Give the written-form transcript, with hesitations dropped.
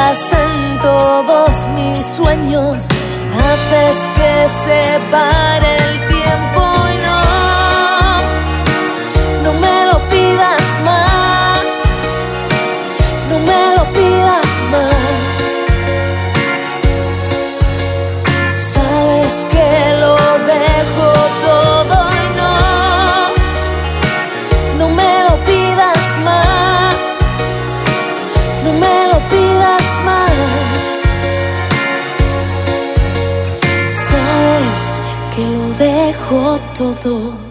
estás en todos mis sueños. Haces que se pare el tiempo y no me lo pidas más, no me lo pidas más. Sabes que lo dejo todo y no me lo pidas más, no me lo pidas más. Sabes que lo dejo todo.